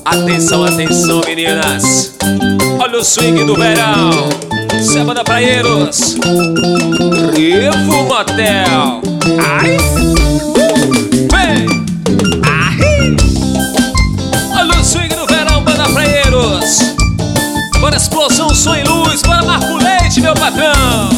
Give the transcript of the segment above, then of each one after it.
Atenção, atenção, meninas. Olha o swing do verão. Semana Praieiros, Revo Motel. Ai, vem, ai. Olha o swing do verão, Banda Praieiros. Bora explosão, som e luz. Bora Marco Leite, meu patrão.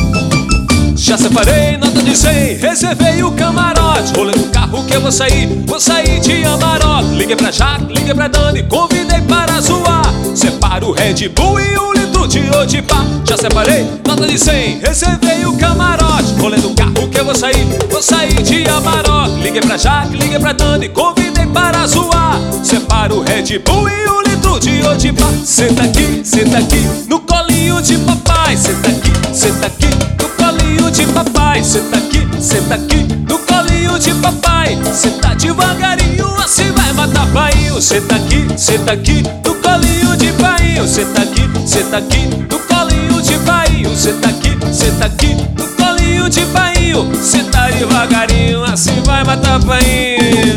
Já separei nota de 100, reservei o camarote. Rolei no carro que eu vou sair de Amarok. Liguei pra Jaque, liguei pra Dani, convidei para zoar. Separo o Red Bull e 1 litro de Odipá. Já separei nota de 100, reservei o camarote. Rolei no carro que eu vou sair de Amarok. Liguei pra Jaque, liguei pra Dani, convidei para zoar. Separo o Red Bull e 1 litro de Odipá. Senta aqui, no colinho de papai. Senta aqui, no colinho de papai. Senta aqui, no colinho de papai. Senta devagarinho, assim vai matar painho. Senta aqui, no colinho de painho. Senta aqui, no colinho de painho. Senta aqui, no colinho de painho. Senta devagarinho, assim vai matar painho.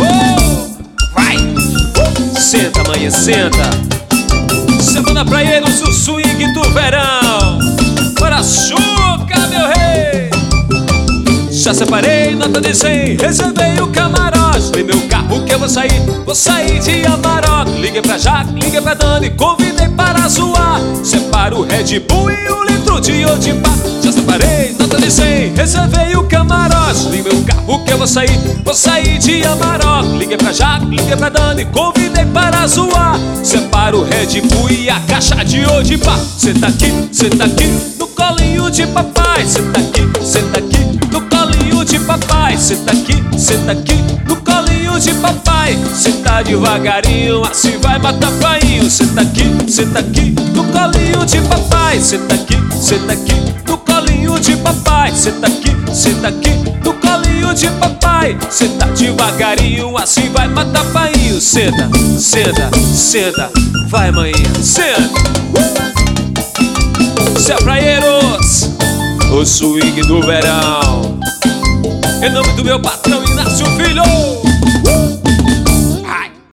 Vai! Senta, manhã, senta. Semana Praieiros, o swing do verão. Para Chuca, meu rei. Já separei nota de 100, reservei o camarote. Tem meu carro que eu vou sair de Amarok. Liguei pra Jaque, liguei pra Dani, convidei para zoar. Separo o Red Bull e 1 litro de Odipá. Já separei nota de 100, reservei o camarote. Tem meu carro que eu vou sair de Amarok. Liguei pra Jaque, liguei pra Dani, convidei para zoar. Separo o Red Bull e a caixa de Odipá. Senta aqui, no colinho de papai. Senta aqui, no colinho de papai. Senta aqui, no colinho de papai. Senta devagarinho, assim vai matar painho. Senta aqui, no colinho de papai. Senta aqui, no colinho de papai. Senta aqui, no colinho de papai. Senta devagarinho, assim vai matar painho. Senta, vai manhã, senta. Cê é Praieiros, o swing do verão. Em nome do meu patrão Inácio Filho.